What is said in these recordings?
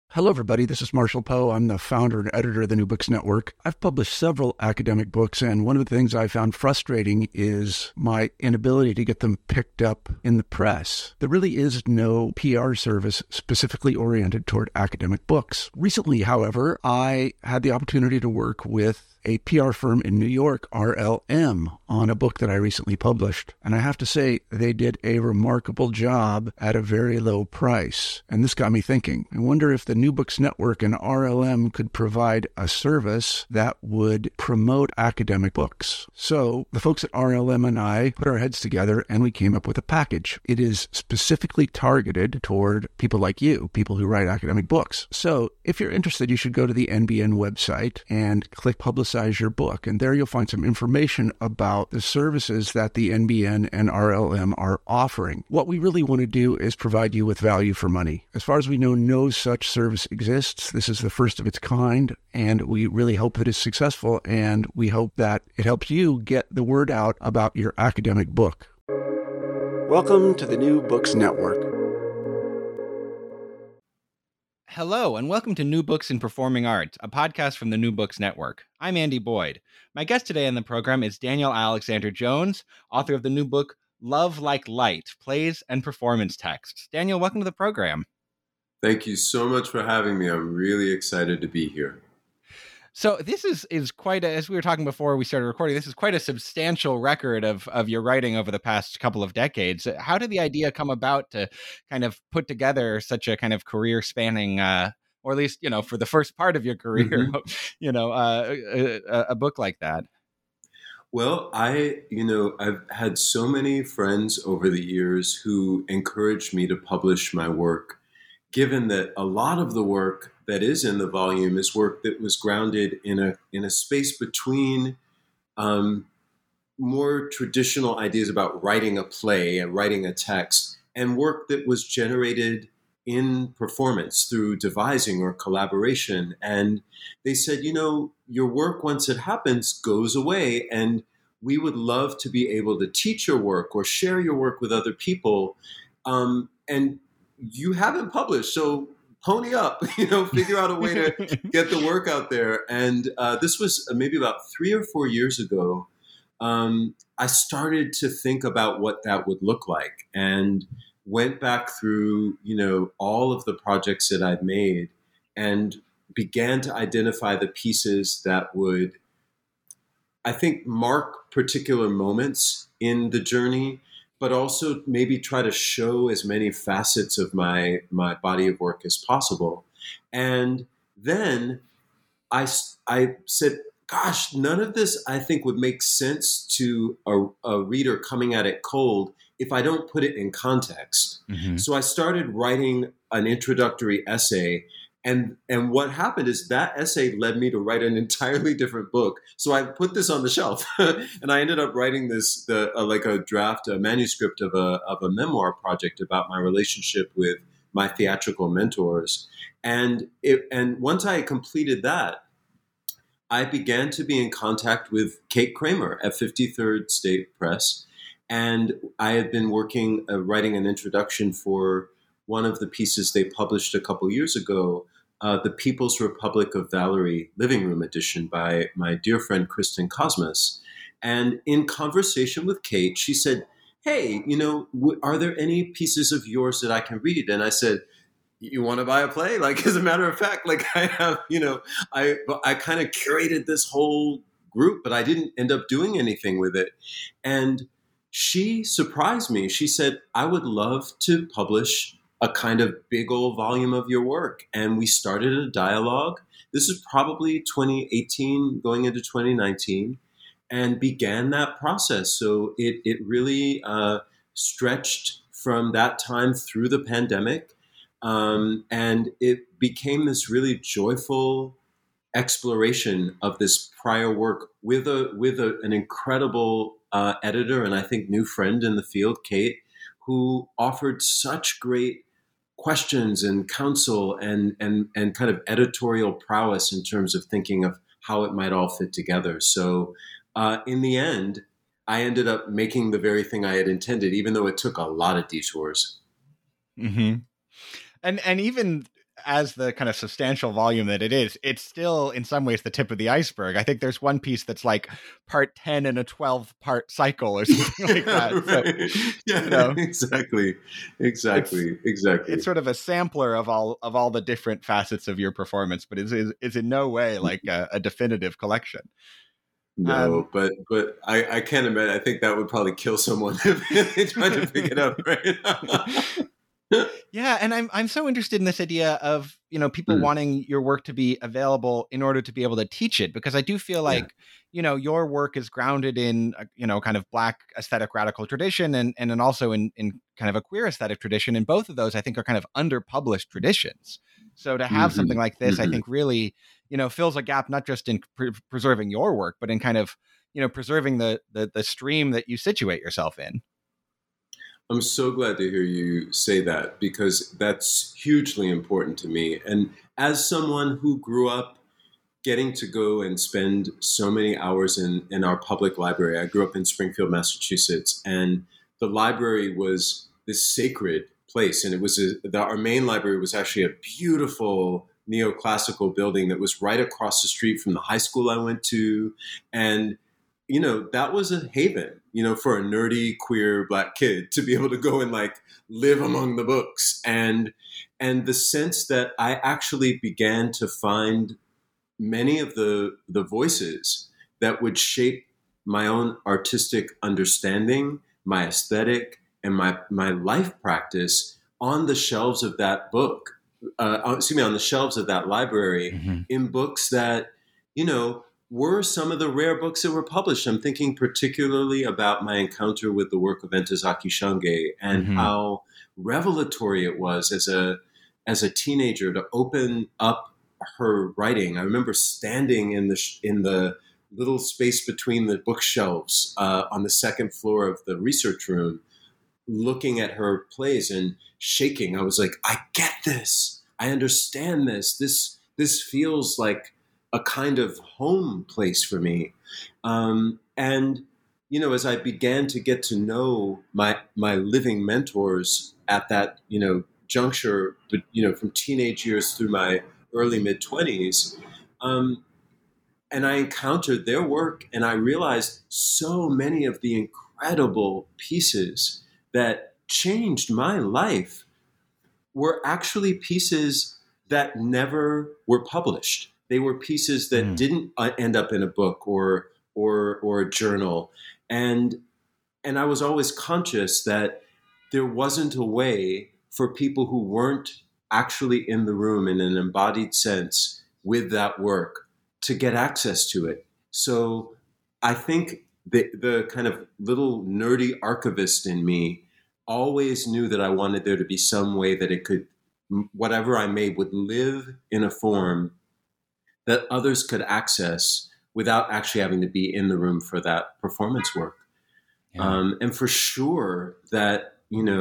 Hello, everybody. This is Marshall Poe. I'm the founder and editor of the New Books Network. I've published several academic books, and one of the things I found frustrating is my inability to get them picked up in the press. There really is no PR service specifically oriented toward academic books. Recently, however, I had the opportunity to work with a PR firm in New York, RLM, on a book that I recently published. And I have to say, they did a remarkable job at a very low price. And this got me thinking. I wonder if the New Books Network and RLM could provide a service that would promote academic books. So the folks at RLM and I put our heads together and we came up with a package. It is specifically targeted toward people like you, people who write academic books. So if you're interested, you should go to the NBN website and click Publicize Your Book. And there you'll find some information about the services that the NBN and RLM are offering. What we really want to do is provide you with value for money. As far as we know, no such service exists. This is the first of its kind, and we really hope that it's successful, and we hope that it helps you get the word out about your academic book. Welcome to the New Books Network. Hello, and welcome to New Books in Performing Arts, a podcast from the New Books Network. I'm Andy Boyd. My guest today on the program is Daniel Alexander Jones, author of the new book, Love Like Light, Plays and Performance Texts. Daniel, welcome to the program. Thank you so much for having me. I'm really excited to be here. So this is quite as we were talking before we started recording, this is quite a substantial record of your writing over the past couple of decades. How did the idea come about to kind of put together such a kind of career spanning, or at least, for the first part of your career, a book like that? Well, I've had so many friends over the years who encouraged me to publish my work, given that a lot of the work that is in the volume is work that was grounded in a space between more traditional ideas about writing a play and writing a text, and work that was generated in performance through devising or collaboration. And they said, your work, once it happens, goes away, and we would love to be able to teach your work or share your work with other people. And you haven't published, so pony up, figure out a way to get the work out there. And this was maybe about 3 or 4 years ago. I started to think about what that would look like, and went back through, all of the projects that I'd made, and began to identify the pieces that would, I think, mark particular moments in the journey, but also maybe try to show as many facets of my body of work as possible. And then I said, gosh, none of this I think would make sense to a reader coming at it cold if I don't put it in context. Mm-hmm. So I started writing an introductory essay. And what happened is that essay led me to write an entirely different book. So I put this on the shelf, and I ended up writing a manuscript of a memoir project about my relationship with my theatrical mentors. And once I completed that, I began to be in contact with Kate Kramer at 53rd State Press, and I had been working writing an introduction for one of the pieces they published a couple years ago, The People's Republic of Valerie Living Room Edition by my dear friend Kristen Cosmas. And in conversation with Kate, she said, hey, are there any pieces of yours that I can read? And I said, you want to buy a play? As a matter of fact, I have, I kind of curated this whole group, but I didn't end up doing anything with it. And she surprised me. She said, I would love to publish a kind of big old volume of your work. And we started a dialogue. This is probably 2018 going into 2019, and began that process. So it really stretched from that time through the pandemic. And it became this really joyful exploration of this prior work with an incredible editor, and I think new friend in the field, Kate, who offered such great questions and counsel and kind of editorial prowess in terms of thinking of how it might all fit together. So in the end, I ended up making the very thing I had intended, even though it took a lot of detours. Mm-hmm. And even as the kind of substantial volume that it is, it's still in some ways the tip of the iceberg. I think there's one piece that's like part 10 in a 12-part cycle or something like that. Right. So, Yeah, exactly. It's sort of a sampler of all the different facets of your performance, but is in no way like a definitive collection. No, but I can't imagine. I think that would probably kill someone if they tried to pick it up, right? Yeah, and I'm so interested in this idea of, people wanting your work to be available in order to be able to teach it, because I do feel like, your work is grounded in, kind of Black aesthetic radical tradition and then also in kind of a queer aesthetic tradition. And both of those, I think, are kind of underpublished traditions. So to have something like this, I think really, fills a gap, not just in preserving your work, but in kind of, preserving the stream that you situate yourself in. I'm so glad to hear you say that, because that's hugely important to me. And as someone who grew up getting to go and spend so many hours in our public library, I grew up in Springfield, Massachusetts, and the library was this sacred place. And it was our main library was actually a beautiful neoclassical building that was right across the street from the high school I went to. And that was a haven, for a nerdy, queer Black kid to be able to go and like live among the books. And the sense that I actually began to find many of the voices that would shape my own artistic understanding, my aesthetic, and my life practice on the shelves of that book, on the shelves of that library, in books that, were some of the rare books that were published. I'm thinking particularly about my encounter with the work of Ntozake Shange and how revelatory it was as a teenager to open up her writing. I remember standing in the little space between the bookshelves on the second floor of the research room, looking at her plays and shaking. I was like, I get this. I understand this. This feels like a kind of home place for me. And, as I began to get to know my living mentors at that, juncture, from teenage years through my early mid-20s, and I encountered their work, and I realized so many of the incredible pieces that changed my life were actually pieces that never were published. They were pieces that didn't end up in a book or a journal, and I was always conscious that there wasn't a way for people who weren't actually in the room in an embodied sense with that work to get access to it. So I think the kind of little nerdy archivist in me always knew that I wanted there to be some way that it could, whatever I made would live in a form that others could access without actually having to be in the room for that performance work. Yeah. And for sure that,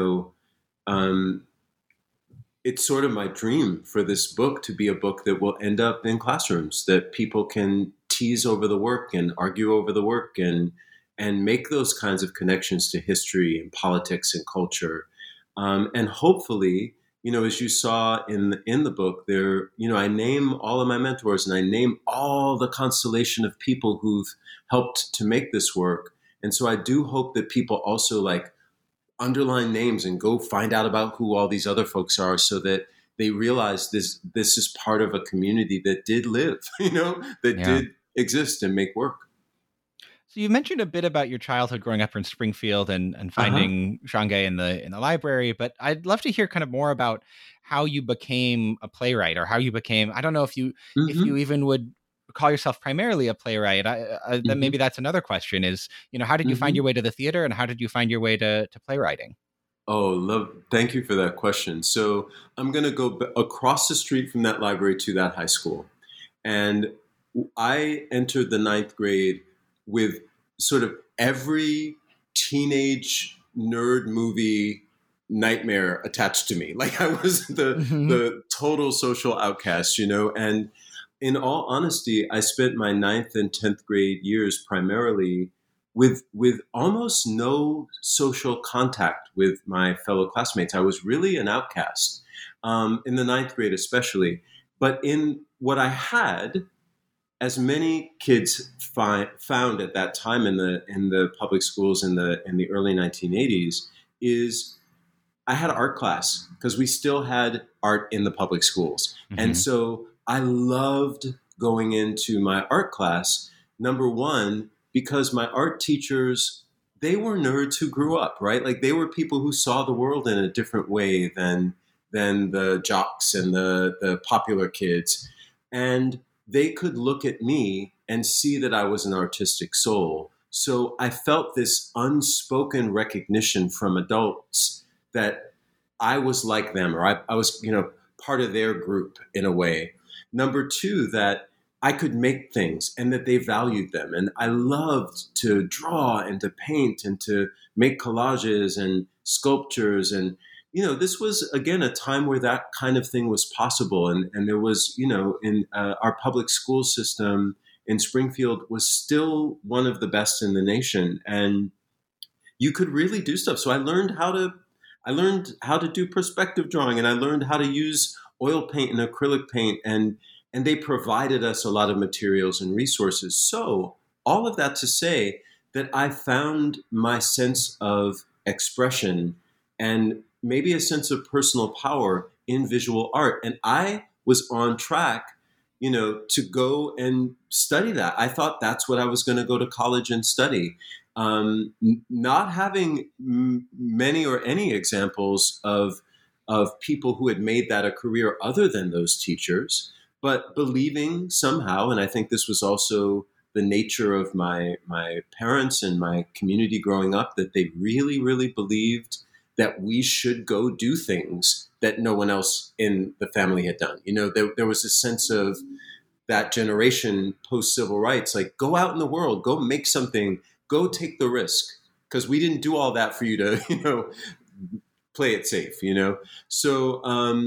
it's sort of my dream for this book to be a book that will end up in classrooms, that people can tease over the work and argue over the work and make those kinds of connections to history and politics and culture. And hopefully, as you saw in the book there, I name all of my mentors and I name all the constellation of people who've helped to make this work. And so I do hope that people also like underline names and go find out about who all these other folks are, so that they realize this is part of a community that did live, did exist and make work. So you mentioned a bit about your childhood growing up in Springfield and finding Shange in the library, but I'd love to hear kind of more about how you became a playwright, or how you became, I don't know if you even would call yourself primarily a playwright. Then maybe that's another question is, how did you find your way to the theater, and how did you find your way to playwriting? Thank you for that question. So I'm going to go across the street from that library to that high school. And I entered the ninth grade with sort of every teenage nerd movie nightmare attached to me. Like I was the total social outcast, and in all honesty, I spent my 9th and 10th grade years primarily with almost no social contact with my fellow classmates. I was really an outcast. in the ninth grade especially. But in what I had, as many kids found at that time in the public schools in the early 1980s, is I had art class because we still had art in the public schools. Mm-hmm. And so I loved going into my art class, number one, because my art teachers, they were nerds who grew up, right? Like they were people who saw the world in a different way than the jocks and the popular kids. And they could look at me and see that I was an artistic soul. So I felt this unspoken recognition from adults that I was like them, or I was, part of their group in a way. Number two, that I could make things and that they valued them. And I loved to draw and to paint and to make collages and sculptures. And, this was, again, a time where that kind of thing was possible. And there was, in our public school system in Springfield was still one of the best in the nation. And you could really do stuff. So I learned how to do perspective drawing, and I learned how to use oil paint and acrylic paint, and they provided us a lot of materials and resources. So all of that to say that I found my sense of expression and maybe a sense of personal power in visual art. And I was on track, to go and study that. I thought that's what I was going to go to college and study. Not having many or any examples of people who had made that a career other than those teachers, but believing somehow, and I think this was also the nature of my parents and my community growing up, that they really, really believed that we should go do things that no one else in the family had done. There was a sense of that generation post-civil rights, like go out in the world, go make something, go take the risk, because we didn't do all that for you to, play it safe, So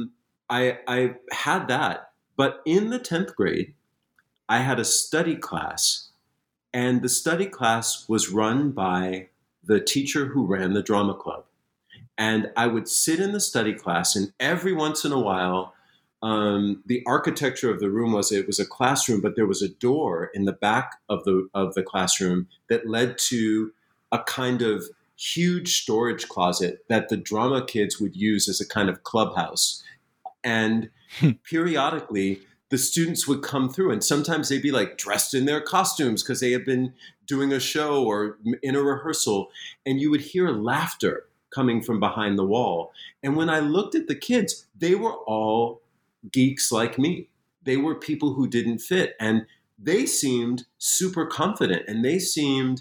I had that. But in the 10th grade, I had a study class, and the study class was run by the teacher who ran the drama club. And I would sit in the study class, and every once in a while, the architecture of the room was a classroom, but there was a door in the back of the classroom that led to a kind of huge storage closet that the drama kids would use as a kind of clubhouse. And periodically, the students would come through, and sometimes they'd be like dressed in their costumes because they had been doing a show or in a rehearsal, and you would hear laughter coming from behind the wall. And when I looked at the kids, they were all geeks like me. They were people who didn't fit, and they seemed super confident, and they seemed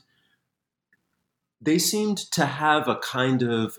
to have a kind of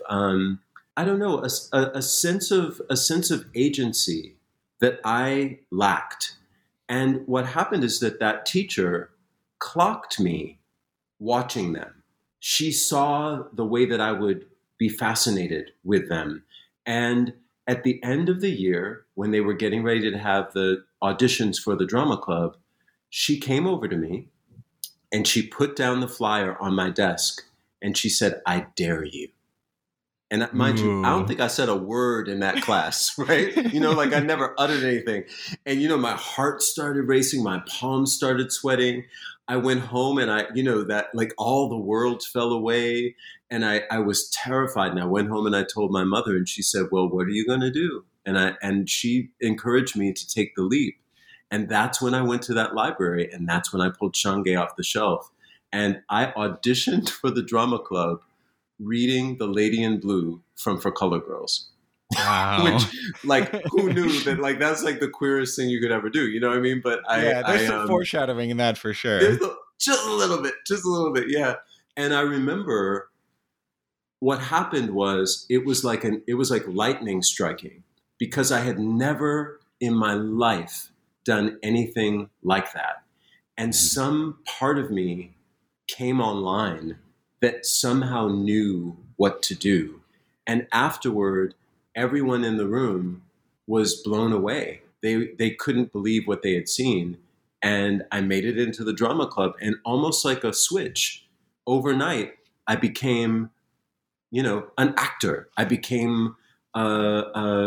a sense of agency that I lacked. And what happened is that teacher clocked me watching them. She saw the way that I would be fascinated with them. And at the end of the year, when they were getting ready to have the auditions for the drama club, she came over to me and she put down the flyer on my desk and she said, "I dare you." And mind you, I don't think I said a word in that class, right? I never uttered anything. And, my heart started racing. My palms started sweating. I went home and all the world fell away. And I was terrified. And I went home and I told my mother, and she said, "Well, what are you going to do?" And she encouraged me to take the leap. And that's when I went to that library. And that's when I pulled Shange off the shelf. And I auditioned for the drama club reading The Lady in Blue from For Color Girls. Wow. Which, who knew that, that's the queerest thing you could ever do, you know what I mean? But there's some foreshadowing in that for sure. Just a little bit, yeah. And I remember what happened was it was like lightning striking, because I had never in my life done anything like that. And some part of me came online that somehow knew what to do. And afterward, everyone in the room was blown away. They couldn't believe what they had seen. And I made it into the drama club, and almost like a switch, overnight, I became, an actor. I became a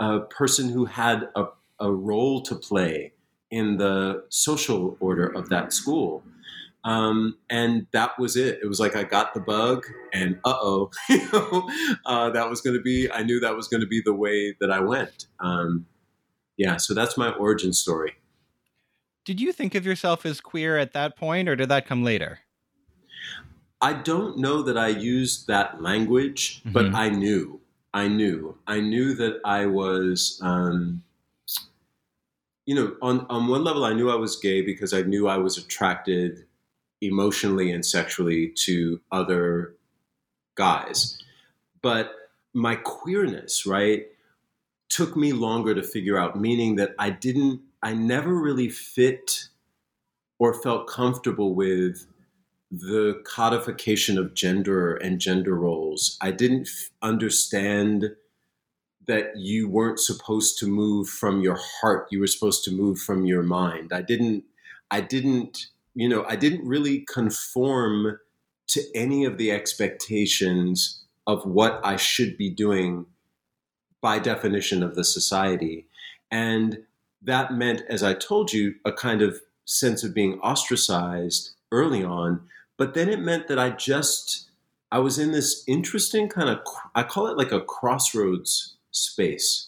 a person who had a role to play in the social order of that school. And that was it. It was like I got the bug, and that was going to be. I knew that was going to be the way that I went. So that's my origin story. Did you think of yourself as queer at that point, or did that come later? I don't know that I used that language, but I knew that I was. On one level, I knew I was gay because I knew I was attracted emotionally and sexually to other guys. But my queerness, right, took me longer to figure out, meaning that I never really fit or felt comfortable with the codification of gender and gender roles. I didn't understand that you weren't supposed to move from your heart. You were supposed to move from your mind. I didn't really conform to any of the expectations of what I should be doing by definition of the society. And that meant, as I told you, a kind of sense of being ostracized early on. But then it meant that I was in this interesting kind of, I call it like a crossroads space,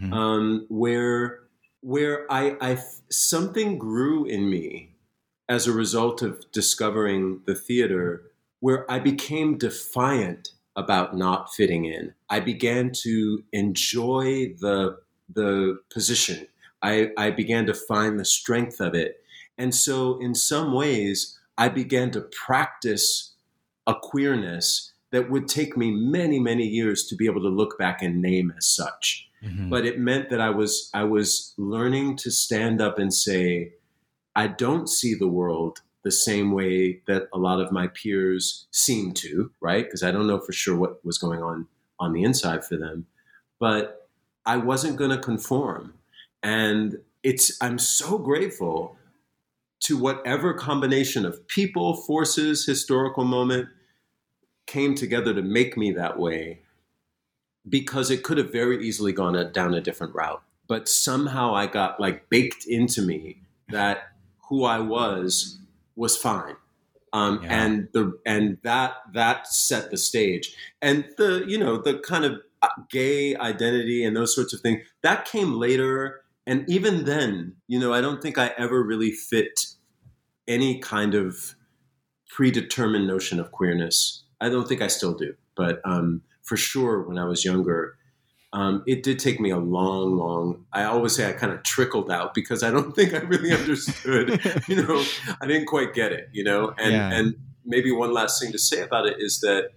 where something grew in me as a result of discovering the theater, where I became defiant about not fitting in. I began to enjoy the position. I began to find the strength of it. And so in some ways, I began to practice a queerness that would take me many, many years to be able to look back and name as such. But it meant that I was learning to stand up and say, I don't see the world the same way that a lot of my peers seem to, right? Because I don't know for sure what was going on the inside for them. But I wasn't going to conform. And I'm so grateful to whatever combination of people, forces, historical moment came together to make me that way, because it could have very easily gone down a different route. But somehow I got like baked into me that who I was fine. And that set the stage. And the kind of gay identity and those sorts of things, that came later. And even then, I don't think I ever really fit any kind of predetermined notion of queerness. I don't think I still do, but for sure when I was younger, it did take me a long, I always say I kind of trickled out, because I don't think I really understood, I didn't quite get it, and maybe one last thing to say about it is that,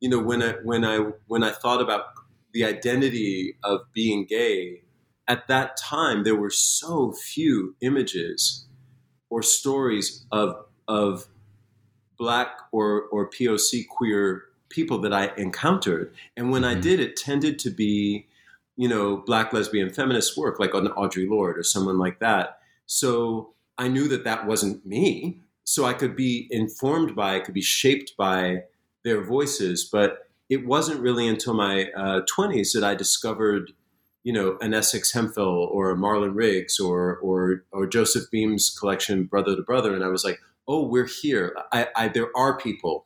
when I thought about the identity of being gay, at that time, there were so few images or stories of Black or POC queer people that I encountered. And when I did, it tended to be, Black lesbian feminist work, like on Audre Lorde or someone like that. So I knew that wasn't me. So I could be informed by, I could be shaped by their voices. But it wasn't really until my 20s that I discovered, an Essex Hemphill or a Marlon Riggs or Joseph Beam's collection, Brother to Brother. And I was like, oh, we're here. There are people,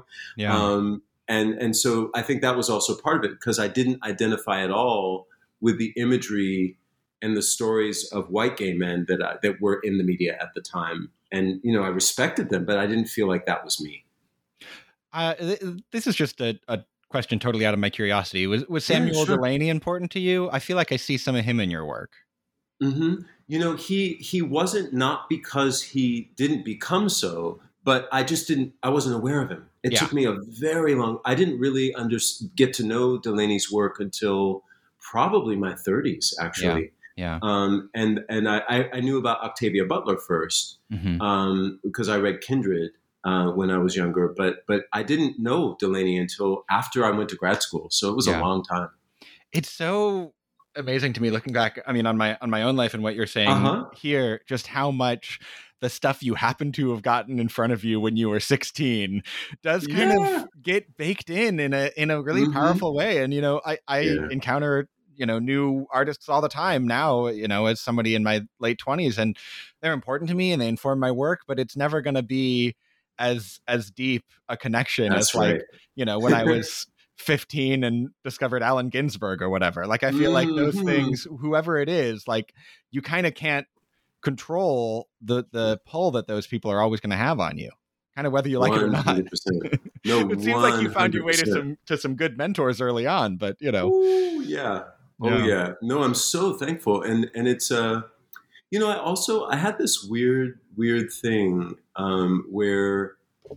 And so I think that was also part of it, because I didn't identify at all with the imagery and the stories of white gay men that were in the media at the time. And, I respected them, but I didn't feel like that was me. This is just a question totally out of my curiosity. Was Samuel Delany important to you? I feel like I see some of him in your work. Mm-hmm. He wasn't, not because he didn't become so, but I wasn't aware of him. It took me a very long, I didn't really get to know Delany's work until probably my 30s, actually. Yeah. And I knew about Octavia Butler first, because I read Kindred when I was younger, but I didn't know Delany until after I went to grad school. So it was a long time. It's so amazing to me looking back, on my own life and what you're saying here, just how much the stuff you happen to have gotten in front of you when you were 16 does kind of get baked in a really powerful way. And, I encounter, new artists all the time now, as somebody in my late 20s, and they're important to me and they inform my work, but it's never going to be as deep a connection That's as right. when I was 15 and discovered Allen Ginsberg or whatever. Like, I feel like those things, whoever it is, like, you kind of can't control the pull that those people are always going to have on you, kind of whether you like it or not. 100%. No, it seems like you found your way 100%. to some good mentors early on, but Ooh, yeah. Oh Yeah. yeah. No, I'm so thankful. And it's I had this weird thing where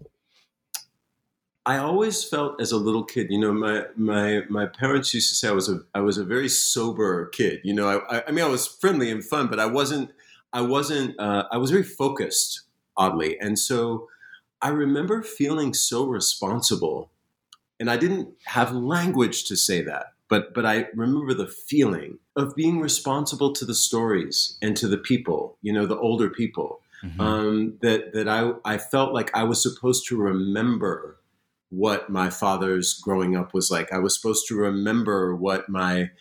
I always felt as a little kid, my parents used to say I was a very sober kid. I mean, I was friendly and fun, but I was very focused, oddly. And so I remember feeling so responsible, and I didn't have language to say that, but I remember the feeling of being responsible to the stories and to the people, the older people, that I felt like I was supposed to remember what my father's growing up was like. I was supposed to remember what my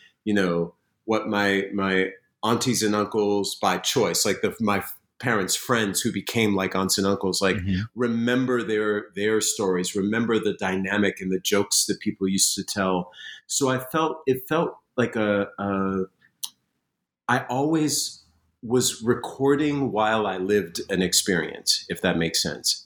aunties and uncles by choice, like my parents' friends who became like aunts and uncles, like remember their stories, remember the dynamic and the jokes that people used to tell. So it felt like I always was recording while I lived an experience, if that makes sense.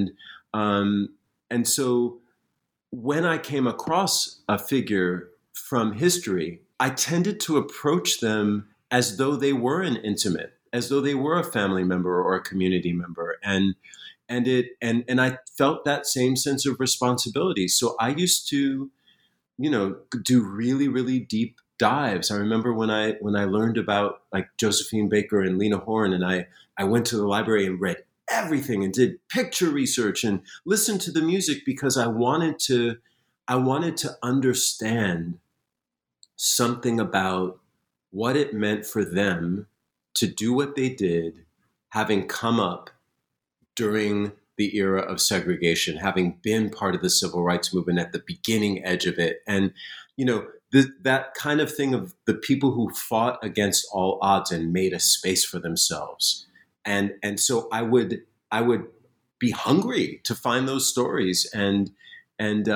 And so when I came across a figure from history, I tended to approach them as though they were an intimate, as though they were a family member or a community member. And I felt that same sense of responsibility. So I used to, do really, really deep dives. I remember when I learned about like Josephine Baker and Lena Horne, and I went to the library and read everything and did picture research and listened to the music because I wanted to understand something about what it meant for them to do what they did, having come up during the era of segregation, having been part of the civil rights movement at the beginning edge of it. And, that kind of thing of the people who fought against all odds and made a space for themselves. And so I would be hungry to find those stories and in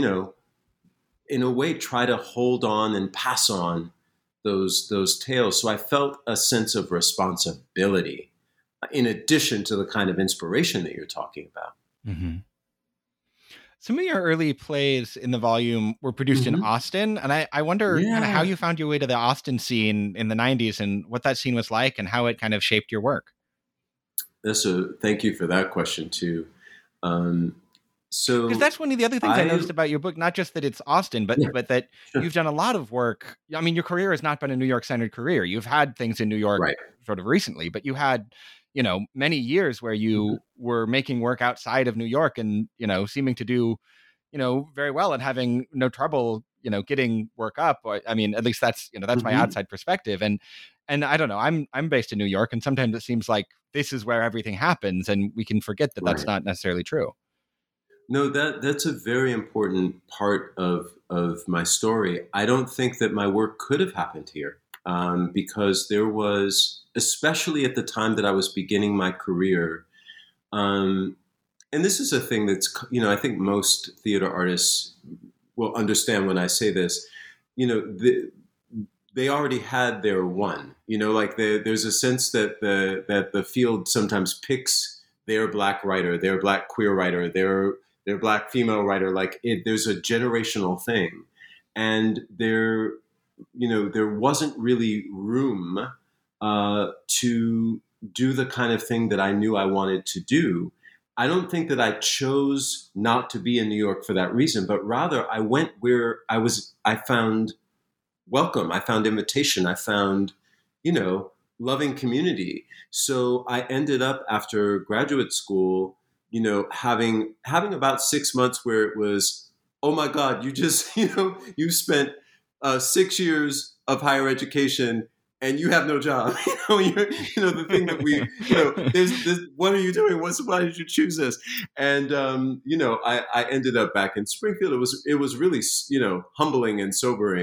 a way try to hold on and pass on those tales. So I felt a sense of responsibility in addition to the kind of inspiration that you're talking about. Mm-hmm. Some of your early plays in the volume were produced in Austin, and I wonder kind of how you found your way to the Austin scene in the 90s and what that scene was like and how it kind of shaped your work. Thank you for that question too. Because that's one of the other things I noticed about your book, not just that it's Austin, but that you've done a lot of work. I mean, your career has not been a New York-centered career. You've had things in New York sort of recently, but you had, many years where you were making work outside of New York and, seeming to do, very well and having no trouble, getting work up. I mean, at least that's my outside perspective. And I don't know, I'm based in New York, and sometimes it seems like this is where everything happens, and we can forget that that's not necessarily true. No, that's a very important part of my story. I don't think that my work could have happened here because there was, especially at the time that I was beginning my career, and this is a thing that's, I think most theater artists will understand when I say this, they already had their one, like there's a sense that the field sometimes picks their Black writer, their Black queer writer, their Black female writer. Like there's a generational thing, and there wasn't really room to do the kind of thing that I knew I wanted to do. I don't think that I chose not to be in New York for that reason, but rather I went where I found welcome. I found invitation. I found, loving community. So I ended up after graduate school, having about 6 months where it was, oh my God, you just, you spent 6 years of higher education and you have no job. The thing that there's what are you doing? Why did you choose this? And, I ended up back in Springfield. It was really, humbling and sobering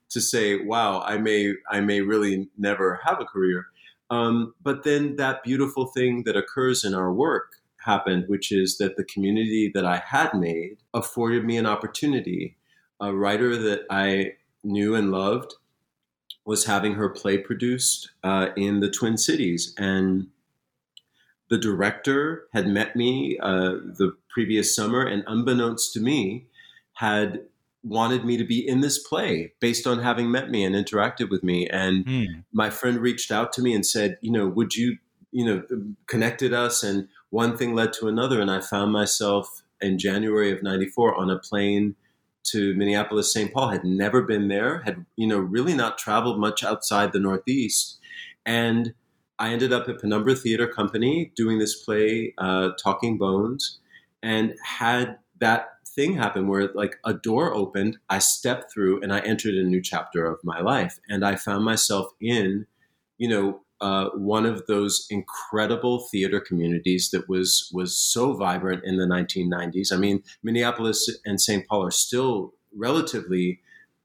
to say, wow, I may really never have a career. But then that beautiful thing that occurs in our work happened, which is that the community that I had made afforded me an opportunity. A writer that I knew and loved was having her play produced in the Twin Cities. And the director had met me the previous summer, and unbeknownst to me, had wanted me to be in this play based on having met me and interacted with me. And my friend reached out to me and said, would you, connected us, and one thing led to another. And I found myself in January of 94 on a plane to Minneapolis, St. Paul. Had never been there, had, really not traveled much outside the Northeast. And I ended up at Penumbra Theater Company doing this play, Talking Bones, and had that thing happen where like a door opened, I stepped through, and I entered a new chapter of my life. And I found myself in, one of those incredible theater communities that was so vibrant in the 1990s. I mean, Minneapolis and St. Paul are still relatively,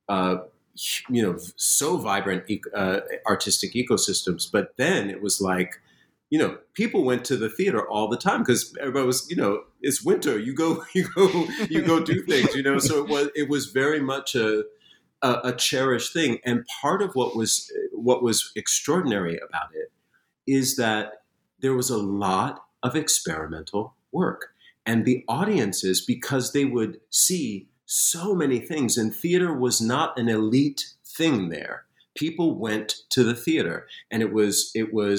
so vibrant artistic ecosystems. But then it was like, people went to the theater all the time because everybody was, it's winter. You go do things. So it was very much a cherished thing. And part of what was extraordinary about it is that there was a lot of experimental work, and the audiences, because they would see so many things, and theater was not an elite thing there. People went to the theater, and it was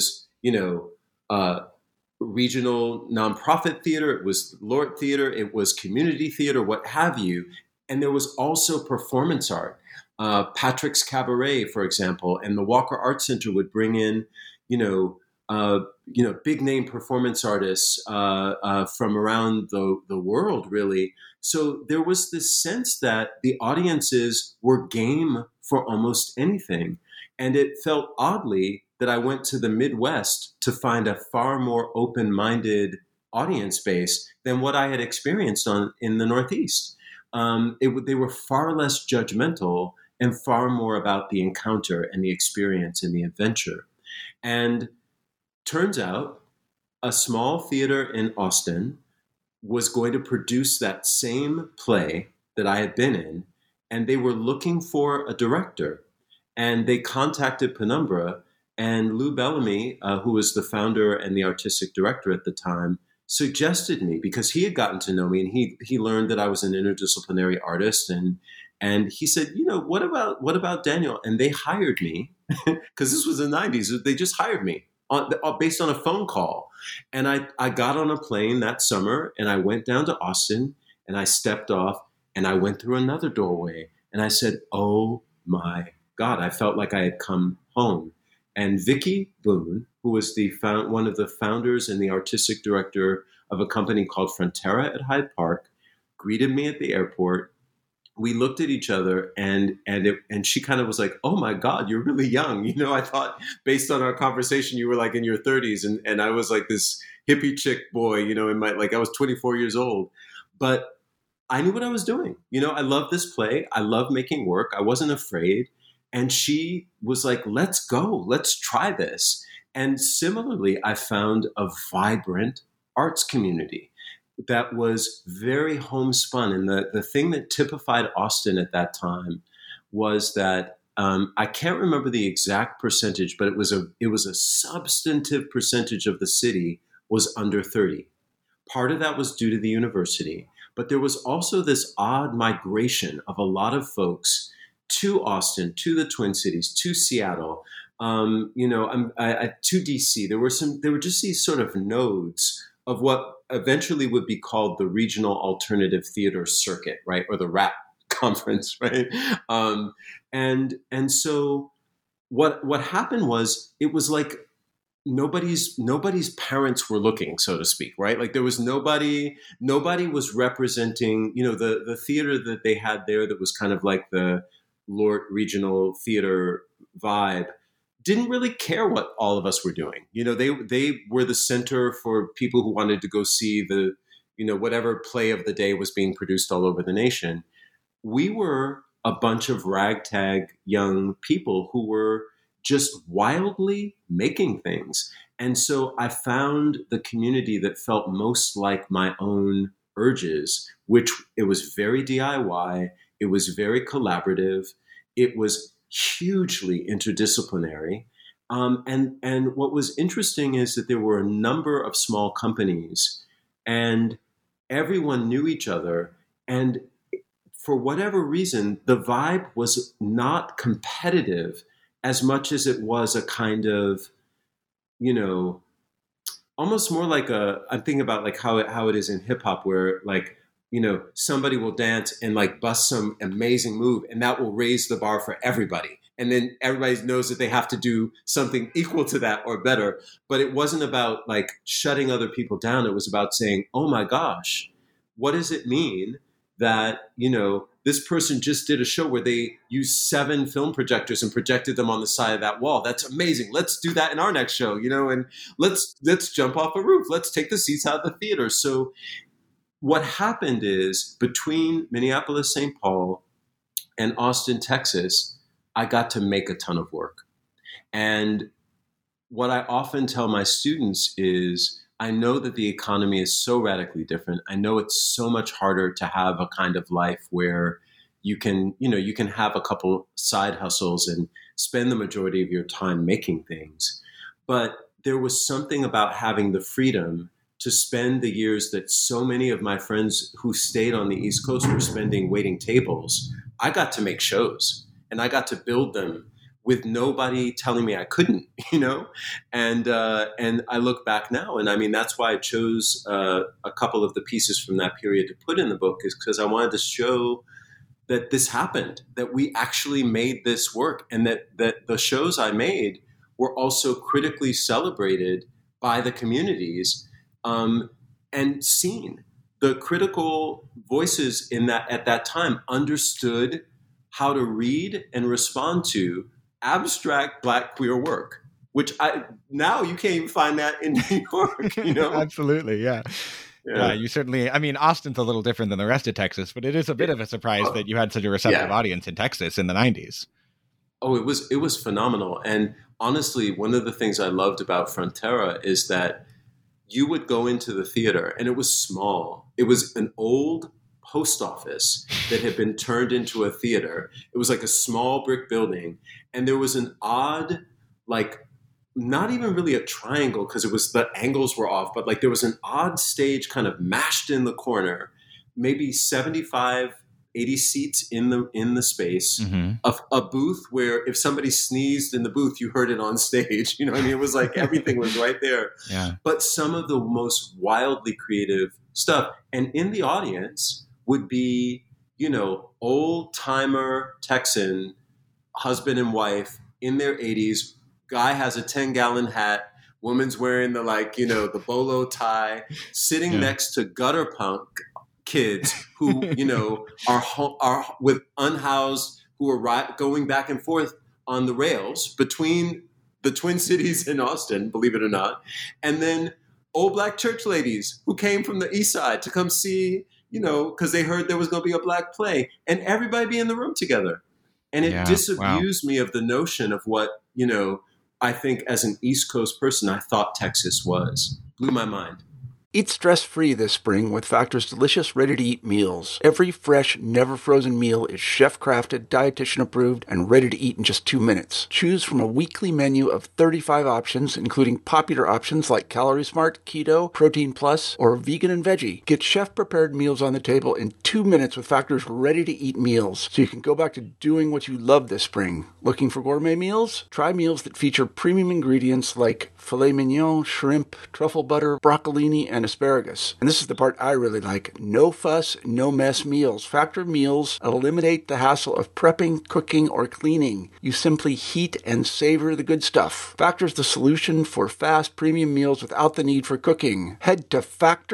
regional nonprofit theater, it was Lort theater, it was community theater, what have you. And there was also performance art. Patrick's Cabaret, for example, and the Walker Art Center would bring in, big name performance artists from around the world, really. So there was this sense that the audiences were game for almost anything. And it felt oddly that I went to the Midwest to find a far more open-minded audience base than what I had experienced in the Northeast. They were far less judgmental and far more about the encounter and the experience and the adventure. And turns out a small theater in Austin was going to produce that same play that I had been in, and they were looking for a director. And they contacted Penumbra, and Lou Bellamy, who was the founder and the artistic director at the time, suggested me because he had gotten to know me, and he learned that I was an interdisciplinary artist, and he said, what about Daniel? And they hired me because this was the 90s. They just hired me based on a phone call. And I got on a plane that summer, and I went down to Austin, and I stepped off, and I went through another doorway, and I said, oh my God, I felt like I had come home. And Vicki Boone, who was one of the founders and the artistic director of a company called Frontera at Hyde Park, greeted me at the airport. We looked at each other, and she kind of was like, "Oh my God, you're really young." I thought based on our conversation, you were like in your 30s, and I was like this hippie chick boy, I was 24 years old, but I knew what I was doing. I love this play. I love making work. I wasn't afraid. And she was like, let's go, let's try this. And similarly, I found a vibrant arts community that was very homespun. And the thing that typified Austin at that time was that I can't remember the exact percentage, but it was a substantive percentage of the city was under 30. Part of that was due to the university, but there was also this odd migration of a lot of folks to Austin, to the Twin Cities, to Seattle, to DC. There were just these sort of nodes of what eventually would be called the Regional Alternative Theater Circuit, right, or the RAP conference, right? And so what happened was it was like nobody's parents were looking, so to speak, right? Like there was nobody was representing, the theater that they had there that was kind of like the Lort Regional Theater vibe didn't really care what all of us were doing. They were the center for people who wanted to go see the, whatever play of the day was being produced all over the nation. We were a bunch of ragtag young people who were just wildly making things. And so I found the community that felt most like my own urges, which it was very DIY, it was very collaborative, it was hugely interdisciplinary. And what was interesting is that there were a number of small companies and everyone knew each other. And for whatever reason, the vibe was not competitive as much as it was a kind of, almost more like I'm thinking about like how it is in hip hop where like, somebody will dance and like bust some amazing move and that will raise the bar for everybody. And then everybody knows that they have to do something equal to that or better. But it wasn't about like shutting other people down. It was about saying, oh my gosh, what does it mean that, this person just did a show where they used 7 film projectors and projected them on the side of that wall. That's amazing. Let's do that in our next show, and let's jump off a roof. Let's take the seats out of the theater. So what happened is between Minneapolis, St. Paul and Austin, Texas, I got to make a ton of work. And what I often tell my students is, I know that the economy is so radically different. I know it's so much harder to have a kind of life where you can have a couple side hustles and spend the majority of your time making things. But there was something about having the freedom to spend the years that so many of my friends who stayed on the East Coast were spending waiting tables. I got to make shows and I got to build them with nobody telling me I couldn't, and I look back now, and I mean that's why I chose a couple of the pieces from that period to put in the book, is because I wanted to show that this happened, that we actually made this work, and that the shows I made were also critically celebrated by the communities and seen. The critical voices in that at that time understood how to read and respond to abstract Black queer work, which now you can't even find that in New York, Absolutely, yeah. Yeah, you certainly, I mean, Austin's a little different than the rest of Texas, but it is a bit of a surprise that you had such a receptive audience in Texas in the 90s. Oh, it was phenomenal. And honestly, one of the things I loved about Frontera is that you would go into the theater and it was small. It was an old post office that had been turned into a theater. It was like a small brick building. And there was an odd, like, not even really a triangle because the angles were off, but like there was an odd stage kind of mashed in the corner, maybe 75, 80 seats in the space, a booth where if somebody sneezed in the booth, you heard it on stage. It was like everything was right there. Yeah. But some of the most wildly creative stuff. And in the audience would be, old timer Texan, husband and wife in their 80s. Guy has a 10-gallon hat. Woman's wearing the the bolo tie, sitting next to gutter punk kids who, are with unhoused, who are going back and forth on the rails between the Twin Cities and Austin, believe it or not. And then old Black church ladies who came from the East Side to come see, because they heard there was going to be a Black play, and everybody be in the room together. And it disabused me of the notion of what, I think as an East Coast person, I thought Texas was. Blew my mind. Eat stress-free this spring with Factor's delicious, ready-to-eat meals. Every fresh, never-frozen meal is chef-crafted, dietitian-approved, and ready to eat in just 2 minutes. Choose from a weekly menu of 35 options, including popular options like Calorie Smart, Keto, Protein Plus, or Vegan and Veggie. Get chef-prepared meals on the table in 2 minutes with Factor's ready-to-eat meals, so you can go back to doing what you love this spring. Looking for gourmet meals? Try meals that feature premium ingredients like filet mignon, shrimp, truffle butter, broccolini, and asparagus. And this is the part I really like. No fuss, no mess meals. Factor meals eliminate the hassle of prepping, cooking, or cleaning. You simply heat and savor the good stuff. Factor's the solution for fast premium meals without the need for cooking. Head to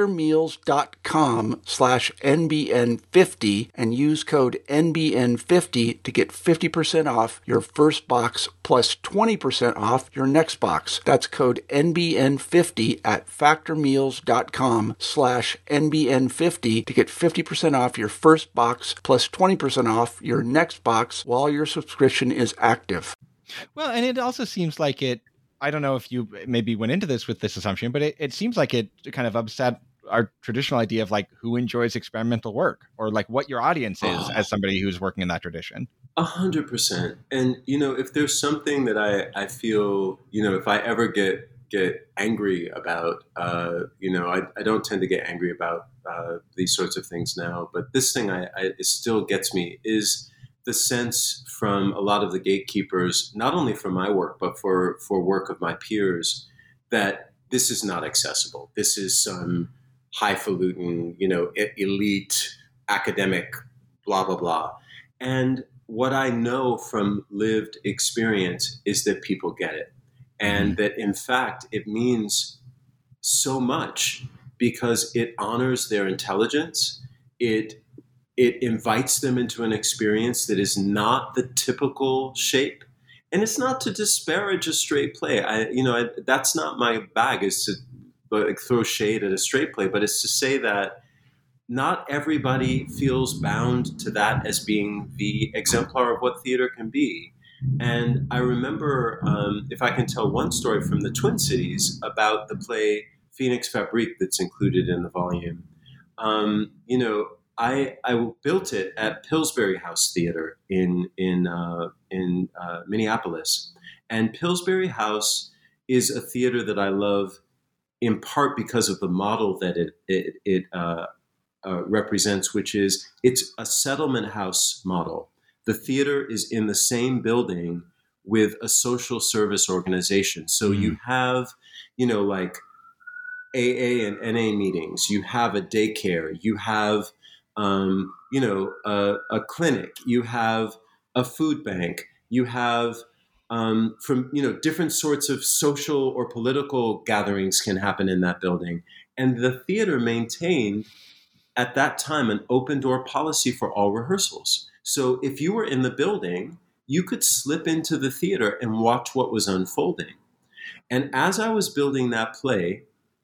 factormeals.com/NBN50 and use code NBN50 to get 50% off your first box plus 20% off your next box. That's code NBN50 at factormeals.com/NBN50. theaterconnect.com/NBN50 to get 50% off your first box plus 20% off your next box while your subscription is active. Well, and it also seems like I don't know if you maybe went into this with this assumption, but it seems like it kind of upset our traditional idea of like who enjoys experimental work or like what your audience is as somebody who's working in that tradition. 100%. And, if there's something that I feel, if I ever get angry about, I don't tend to get angry about these sorts of things now, but this thing it still gets me is the sense from a lot of the gatekeepers, not only for my work, but for work of my peers, that this is not accessible. This is some highfalutin, elite academic, blah, blah, blah. And what I know from lived experience is that people get it. And that, in fact, it means so much because it honors their intelligence. It invites them into an experience that is not the typical shape. And it's not to disparage a straight play. That's not my bag, is to throw shade at a straight play, but it's to say that not everybody feels bound to that as being the exemplar of what theater can be. And I remember, if I can tell one story from the Twin Cities about the play Phoenix Fabrique that's included in the volume. I built it at Pillsbury House Theater in Minneapolis, and Pillsbury House is a theater that I love in part because of the model that it represents, which is it's a settlement house model. The theater is in the same building with a social service organization. So you have, like AA and NA meetings, you have a daycare, you have, a clinic, you have a food bank, you have from different sorts of social or political gatherings can happen in that building. And the theater maintained at that time an open door policy for all rehearsals. So if you were in the building, you could slip into the theater and watch what was unfolding. And as I was building that play,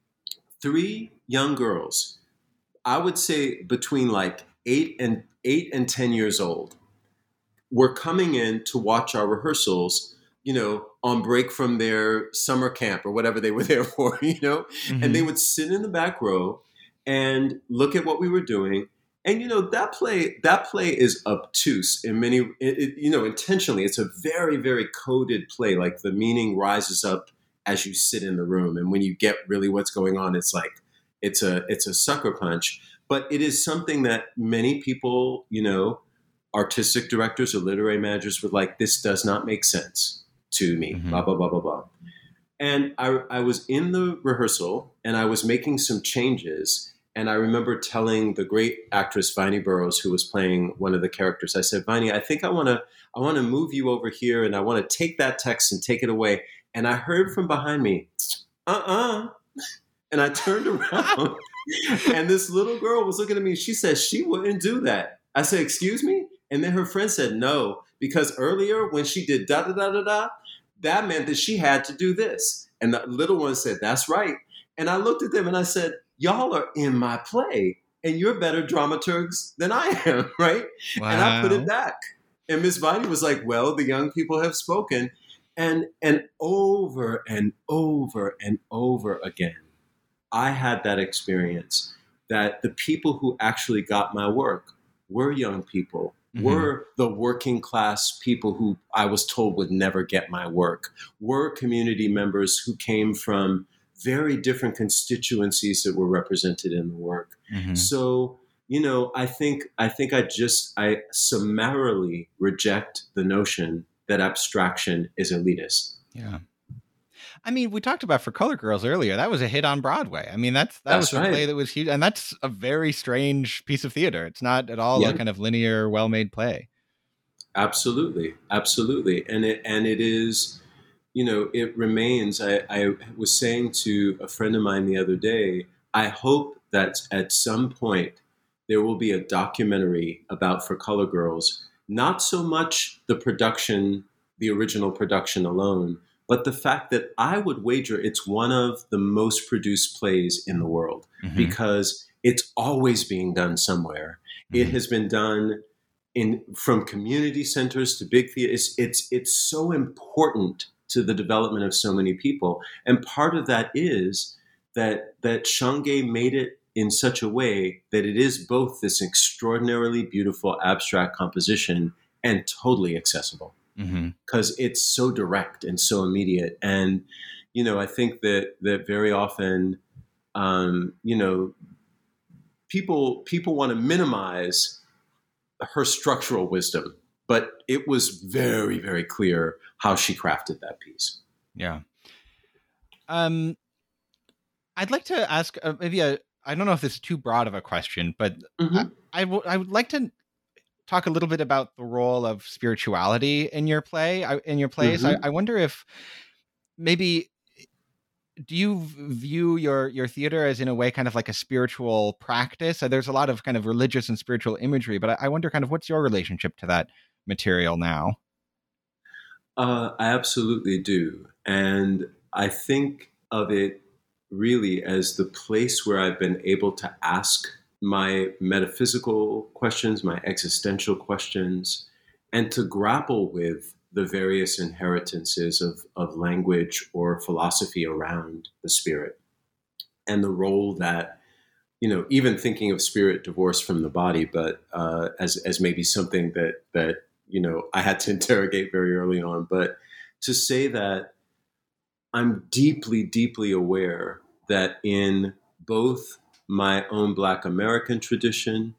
3 young girls, I would say between like 8 and 10 years old, were coming in to watch our rehearsals, on break from their summer camp or whatever they were there for, and they would sit in the back row and look at what we were doing. And, that play is obtuse in many, intentionally. It's a very, very coded play. Like the meaning rises up as you sit in the room. And when you get really what's going on, it's like, it's a sucker punch. But it is something that many people, artistic directors or literary managers were like, this does not make sense to me, blah, blah, blah, blah, blah. And I was in the rehearsal and I was making some changes. And I remember telling the great actress, Viney Burrows, who was playing one of the characters, I said, Viney, I think I want to move you over here and I want to take that text and take it away. And I heard from behind me, And I turned around and this little girl was looking at me. She said she wouldn't do that. I said, excuse me? And then her friend said, no, because earlier when she did da-da-da-da-da, that meant that she had to do this. And the little one said, that's right. And I looked at them and I said, y'all are in my play and you're better dramaturgs than I am, right? Wow. And I put it back. And Miss Viney was like, well, the young people have spoken. And over and over and over again, I had that experience that the people who actually got my work were young people, were the working class people who I was told would never get my work, were community members who came from very different constituencies that were represented in the work. So, I think I summarily reject the notion that abstraction is elitist. Yeah. I mean, we talked about For Color Girls earlier. That was a hit on Broadway. I mean, that was a play that was huge. And that's a very strange piece of theater. It's not at all a kind of linear, well-made play. Absolutely. Absolutely. And it is, it remains. I was saying to a friend of mine the other day, I hope that at some point there will be a documentary about For Color Girls, not so much the production, the original production alone, but the fact that I would wager it's one of the most produced plays in the world, because it's always being done somewhere. It has been done from community centers to big theaters. It's so important to the development of so many people. And part of that is that Shange made it in such a way that it is both this extraordinarily beautiful abstract composition and totally accessible, because it's so direct and so immediate. And, I think that very often, people want to minimize her structural wisdom, but it was very, very clear how she crafted that piece. Yeah. I'd like to ask I don't know if this is too broad of a question, but I would like to talk a little bit about the role of spirituality in your plays. I wonder if maybe, do you view your theater as in a way kind of like a spiritual practice? There's a lot of kind of religious and spiritual imagery, but I wonder kind of what's your relationship to that material now? I absolutely do. And I think of it really as the place where I've been able to ask my metaphysical questions, my existential questions, and to grapple with the various inheritances of language or philosophy around the spirit, and the role that, even thinking of spirit divorced from the body, but as maybe something that I had to interrogate very early on. But to say that I'm deeply, deeply aware that in both my own Black American tradition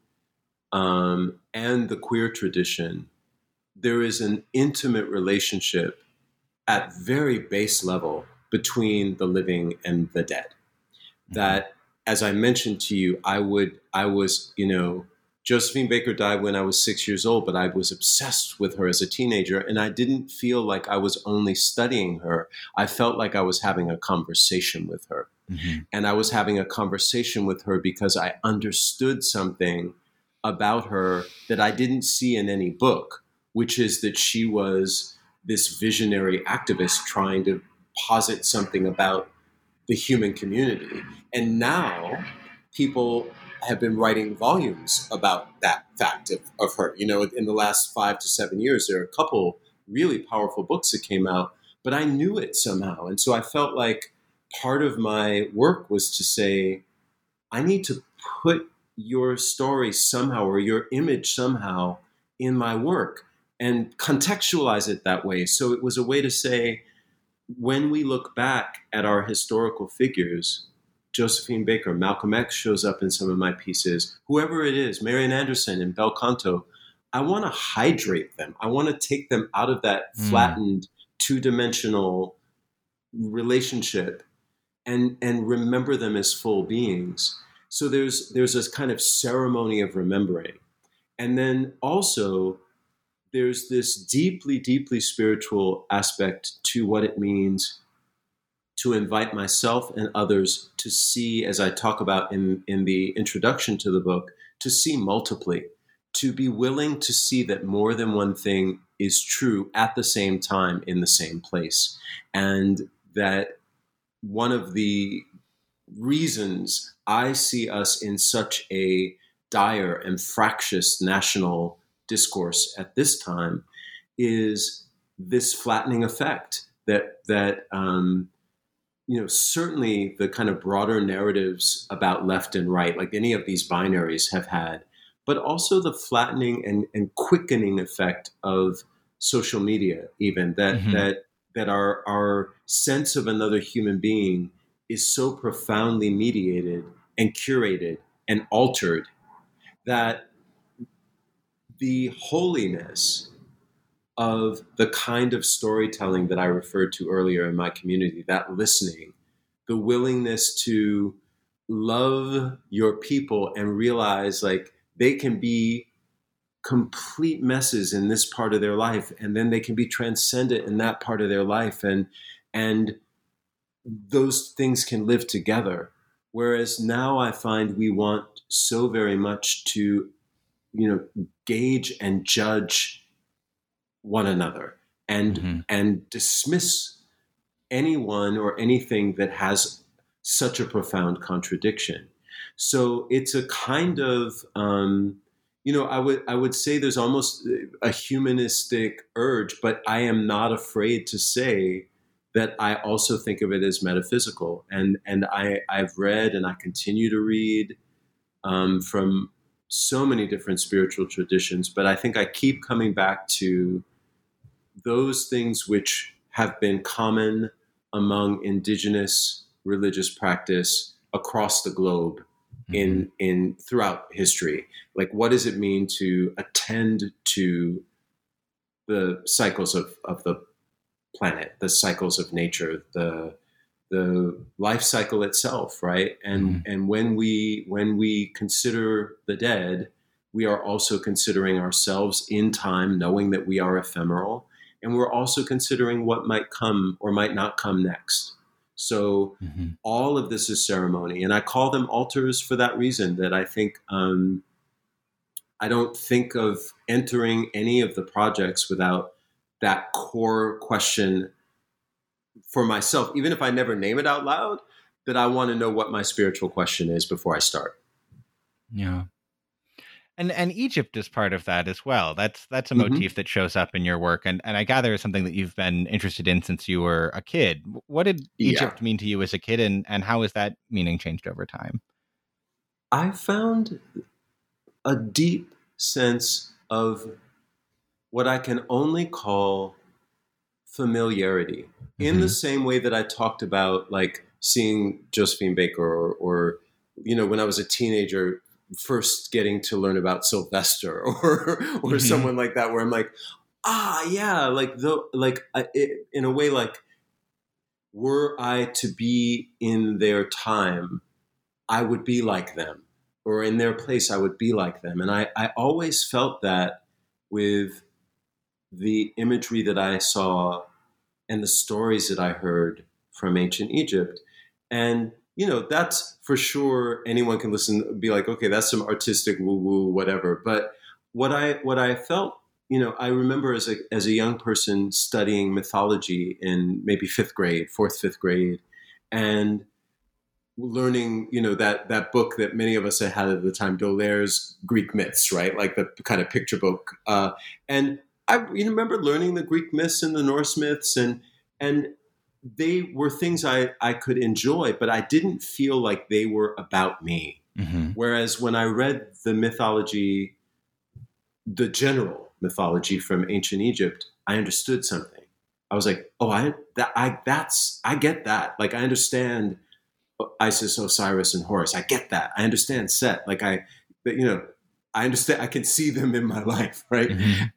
and the queer tradition, there is an intimate relationship at very base level between the living and the dead. That, as I mentioned to you, I was, Josephine Baker died when I was 6 years old, but I was obsessed with her as a teenager, and I didn't feel like I was only studying her. I felt like I was having a conversation with her. And I was having a conversation with her because I understood something about her that I didn't see in any book, which is that she was this visionary activist trying to posit something about the human community. And now people have been writing volumes about that fact of her. In the last 5 to 7 years, there are a couple really powerful books that came out, but I knew it somehow. And so I felt like part of my work was to say, I need to put your story somehow, or your image somehow, in my work and contextualize it that way. So it was a way to say, when we look back at our historical figures, Josephine Baker, Malcolm X shows up in some of my pieces, whoever it is, Marian Anderson and Bel Canto, I want to hydrate them. I want to take them out of that flattened, two-dimensional relationship and remember them as full beings. So there's this kind of ceremony of remembering. And then also there's this deeply, deeply spiritual aspect to what it means to invite myself and others to see, as I talk about in the introduction to the book, to see multiply, to be willing to see that more than one thing is true at the same time in the same place. And that one of the reasons I see us in such a dire and fractious national discourse at this time is this flattening effect that certainly the kind of broader narratives about left and right, like any of these binaries have had, but also the flattening and quickening effect of social media, even that our sense of another human being is so profoundly mediated and curated and altered that the holiness of the kind of storytelling that I referred to earlier in my community, that listening, the willingness to love your people and realize like they can be complete messes in this part of their life, and then they can be transcendent in that part of their life, and those things can live together. Whereas now I find we want so very much to, gauge and judge one another and dismiss anyone or anything that has such a profound contradiction. So it's a kind of, I would say there's almost a humanistic urge, but I am not afraid to say that I also think of it as metaphysical. And I've read and I continue to read from so many different spiritual traditions, but I think I keep coming back to those things which have been common among indigenous religious practice across the globe in throughout history. Like, what does it mean to attend to the cycles of the planet, the cycles of nature, the life cycle itself, right? And when we consider the dead, we are also considering ourselves in time, knowing that we are ephemeral, and we're also considering what might come or might not come next. So all of this is ceremony, and I call them altars for that reason. That I think I don't think of entering any of the projects without that core question for myself, even if I never name it out loud, that I want to know what my spiritual question is before I start. Yeah. And Egypt is part of that as well. That's a motif that shows up in your work, and I gather is something that you've been interested in since you were a kid. What did Egypt mean to you as a kid, and how has that meaning changed over time? I found a deep sense of what I can only call familiarity, in the same way that I talked about, like, seeing Josephine Baker or when I was a teenager, first getting to learn about Sylvester or someone like that, where I'm like, in a way, like, were I to be in their time, I would be like them, or in their place, I would be like them. And I always felt that with the imagery that I saw and the stories that I heard from ancient Egypt. And that's for sure. Anyone can listen, be like, okay, that's some artistic woo-woo, whatever. But what I felt, I remember as a young person studying mythology in maybe fourth, fifth grade, and learning, that book that many of us had at the time, D'Aulaire's Greek Myths, right? Like the kind of picture book. And I remember learning the Greek myths and the Norse myths, and they were things I could enjoy, but I didn't feel like they were about me. Whereas when I read the mythology, the general mythology from ancient Egypt, I understood something. I was like, oh, I get that. Like, I understand Isis, Osiris, and Horus. I get that. I understand Set. Like, I understand. I can see them in my life, right?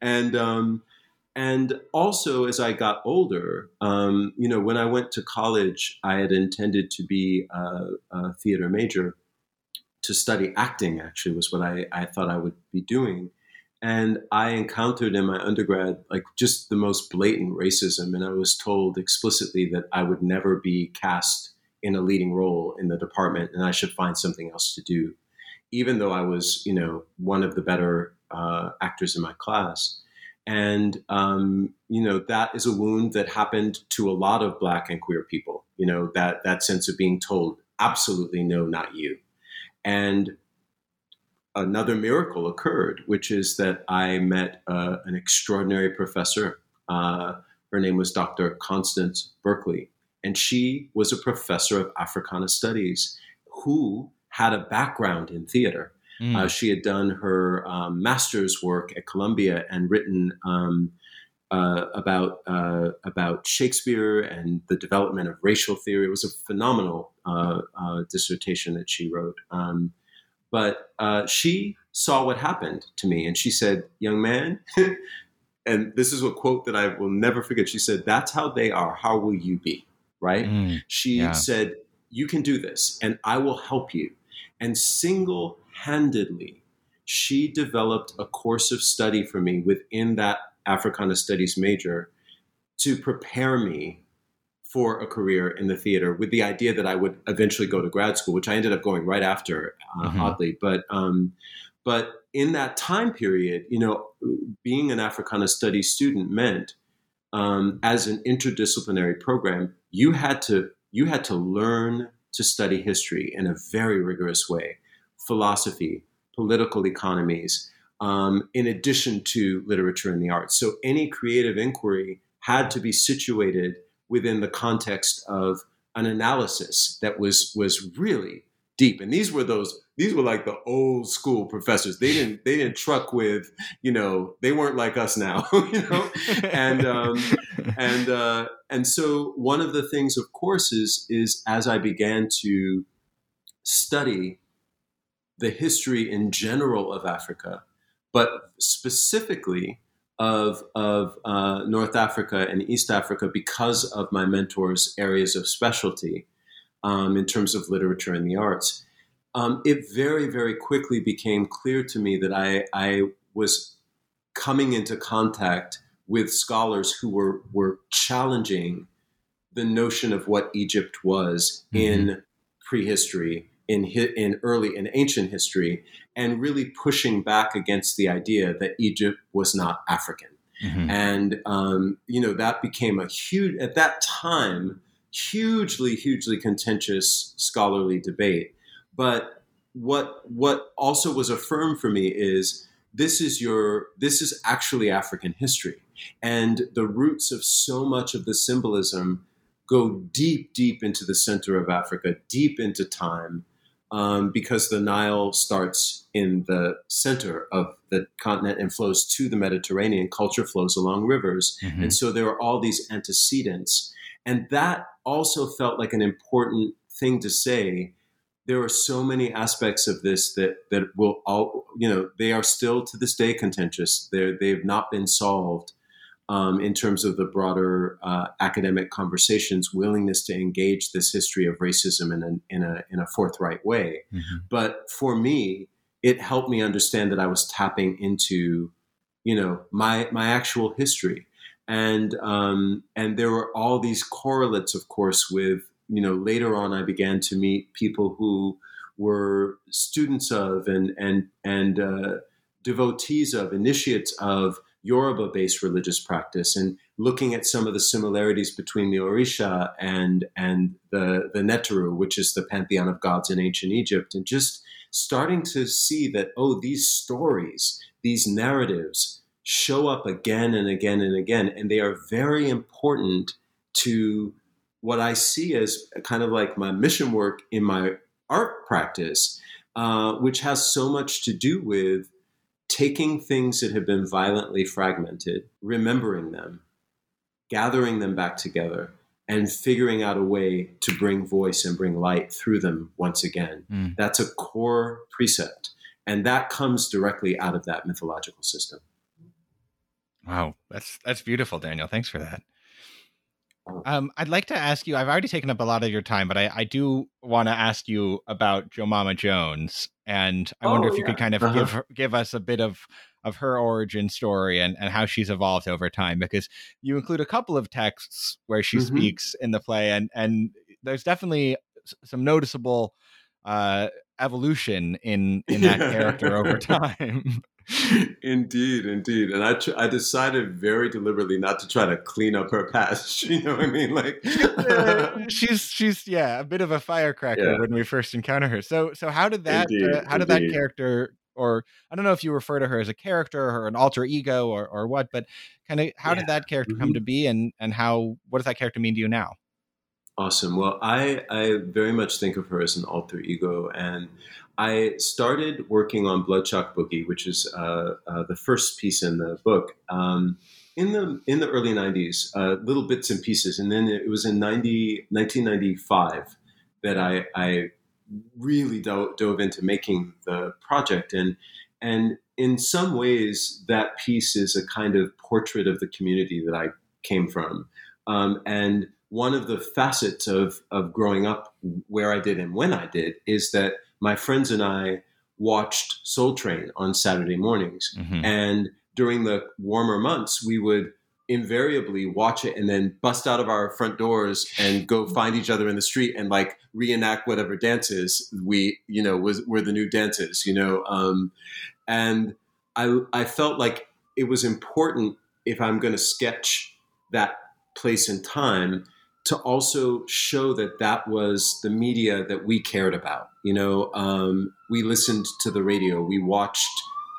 And also, as I got older, when I went to college, I had intended to be a theater major, to study acting, actually, was what I thought I would be doing. And I encountered in my undergrad, like, just the most blatant racism. And I was told explicitly that I would never be cast in a leading role in the department, and I should find something else to do, even though I was, one of the better actors in my class. And, that is a wound that happened to a lot of Black and queer people, that sense of being told, absolutely no, not you. And another miracle occurred, which is that I met an extraordinary professor. Her name was Dr. Constance Berkeley, and she was a professor of Africana Studies who had a background in theater. She had done her master's work at Columbia and written about Shakespeare and the development of racial theory. It was a phenomenal dissertation that she wrote. But she saw what happened to me, and she said, young man, and this is a quote that I will never forget. She said, that's how they are. How will you be? Right? She said, you can do this, and I will help you. And single-handedly, she developed a course of study for me within that Africana Studies major to prepare me for a career in the theater, with the idea that I would eventually go to grad school, which I ended up going right after, oddly. But in that time period, being an Africana Studies student meant, as an interdisciplinary program, you had to learn to study history in a very rigorous way, philosophy, political economies, in addition to literature and the arts. So any creative inquiry had to be situated within the context of an analysis that was really deep. And these were like the old school professors. They didn't truck with, they weren't like us now, and so one of the things, of course, is as I began to study the history in general of Africa, but specifically of North Africa and East Africa, because of my mentor's areas of specialty in terms of literature and the arts, it very, very quickly became clear to me that I was coming into contact with scholars who were challenging the notion of what Egypt was in prehistory, in ancient history, and really pushing back against the idea that Egypt was not African. And, that became at that time, hugely, hugely contentious scholarly debate. But what also was affirmed for me is this is actually African history. And the roots of so much of the symbolism go deep, deep into the center of Africa, deep into time, because the Nile starts in the center of the continent and flows to the Mediterranean. Culture flows along rivers. And so there are all these antecedents. And that also felt like an important thing to say. There are so many aspects of this that will all, they are still to this day contentious. They've not been solved in terms of the broader academic conversations, willingness to engage this history of racism in a forthright way. But for me, it helped me understand that I was tapping into, my actual history. And there were all these correlates, of course, with, later on I began to meet people who were students of and devotees of, initiates of Yoruba-based religious practice, and looking at some of the similarities between the Orisha and the Neteru, which is the pantheon of gods in ancient Egypt, and just starting to see that, these stories, these narratives show up again and again and again, and they are very important to what I see as kind of like my mission work in my art practice, which has so much to do with taking things that have been violently fragmented, remembering them, gathering them back together, and figuring out a way to bring voice and bring light through them once again. That's a core precept. And that comes directly out of that mythological system. Wow, that's beautiful, Daniel. Thanks for that. I'd like to ask you, I've already taken up a lot of your time, but I do want to ask you about Jomama Jones. And I wonder if you could kind of give us a bit of her origin story and how she's evolved over time, because you include a couple of texts where she speaks in the play, and there's definitely some noticeable evolution in that character over time. Indeed. And I decided very deliberately not to try to clean up her past. You know what I mean? Like she's a bit of a firecracker when we first encounter her. So how did that that character, or I don't know if you refer to her as a character or an alter ego or what, but kind of how did that character come to be, and what does that character mean to you now? Awesome. Well, I very much think of her as an alter ego, and I started working on Bloodchalk Boogie, which is the first piece in the book, in the early 90s, little bits and pieces. And then it was in 1995 that I really dove into making the project. And in some ways, that piece is a kind of portrait of the community that I came from. And one of the facets of growing up where I did and when I did is that my friends and I watched Soul Train on Saturday mornings. And during the warmer months, we would invariably watch it and then bust out of our front doors and go find each other in the street and like reenact whatever dances were the new dances, and I felt like it was important, if I'm going to sketch that place and time, to also show that that was the media that we cared about. You know, we listened to the radio, we watched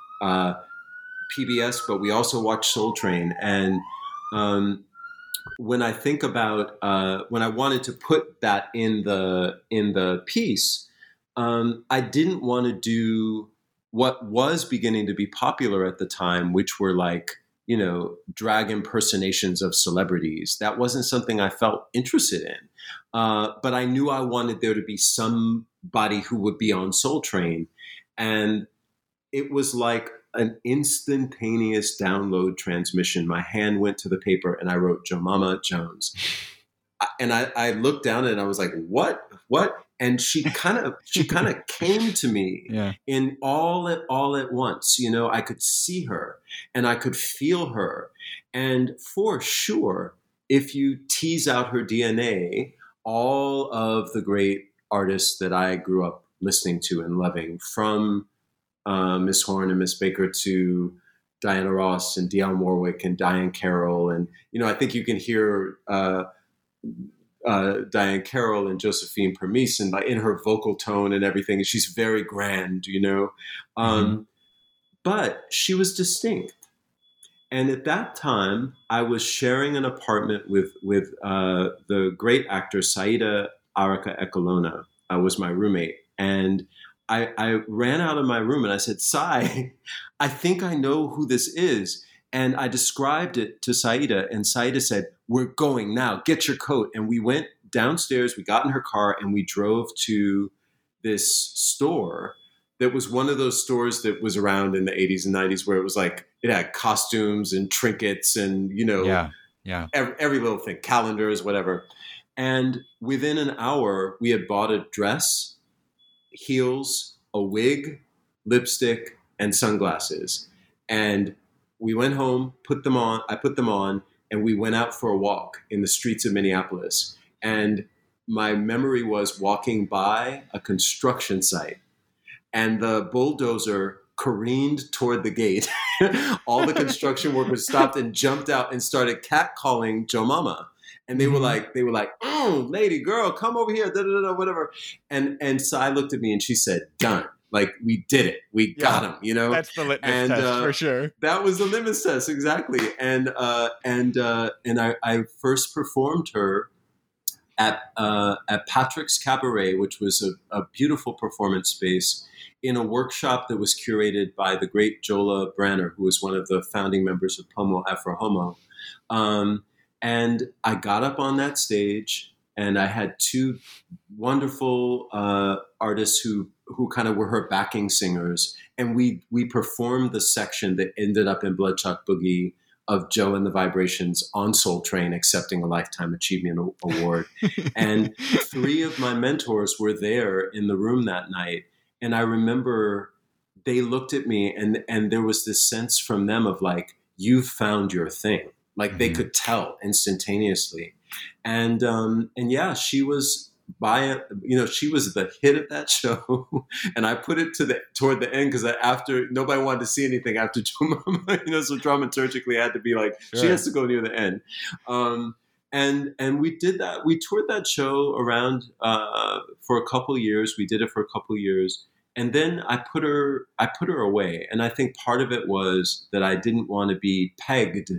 PBS, but we also watched Soul Train. And when I think about when I wanted to put that in the piece, I didn't want to do what was beginning to be popular at the time, which were like, you know, drag impersonations of celebrities. That wasn't something I felt interested in. But I knew I wanted there to be somebody who would be on Soul Train. And it was like an instantaneous download transmission. My hand went to the paper and I wrote Jomama Jones. And I looked down and I was like, what? And she kind of came to me in all at once. You know, I could see her and I could feel her. And for sure, if you tease out her DNA, all of the great artists that I grew up listening to and loving, from Miss Horn and Miss Baker to Diana Ross and Dionne Warwick and Diane Carroll. And, you know, I think you can hear Diane Carroll and Josephine Permis and in her vocal tone and everything. And she's very grand, you know. But she was distinct. And at that time, I was sharing an apartment with the great actor Saida Araka Ekolona, was my roommate. And I ran out of my room and I said, Sai, I think I know who this is. And I described it to Saida, and Saida said, we're going now, get your coat. And we went downstairs, we got in her car, and we drove to this store that was one of those stores that was around in the 80s and 90s where it was like, it had costumes and trinkets and, you know, every little thing, calendars, whatever. And within an hour, we had bought a dress, heels, a wig, lipstick, and sunglasses. And we went home, put them on, I put them on, and we went out for a walk in the streets of Minneapolis. And my memory was walking by a construction site, and the bulldozer careened toward the gate. All the construction workers stopped and jumped out and started catcalling Jomama. And they were like, lady, girl, come over here, whatever. And Sai looked at me and she said, done. Like, we did it. We got him, you know? That's the litmus test for sure. That was the litmus test, exactly. And I first performed her at Patrick's Cabaret, which was a beautiful performance space, in a workshop that was curated by the great Jola Branner, who was one of the founding members of Pomo Afro Homo. And I got up on that stage, and I had two wonderful artists who kind of were her backing singers. And we performed the section that ended up in Bloodshot Boogie of Joe and the Vibrations on Soul Train accepting a Lifetime Achievement Award. And three of my mentors were there in the room that night. And I remember they looked at me and there was this sense from them of like, you've found your thing. Like they could tell instantaneously. And yeah, she was she was the hit of that show. And I put it toward the end because after nobody wanted to see anything after Jomama, so dramaturgically I had to be like, She has to go near the end. And we did that. We toured that show around for a couple years. We did it for a couple years. And then I put her away. And I think part of it was that I didn't want to be pegged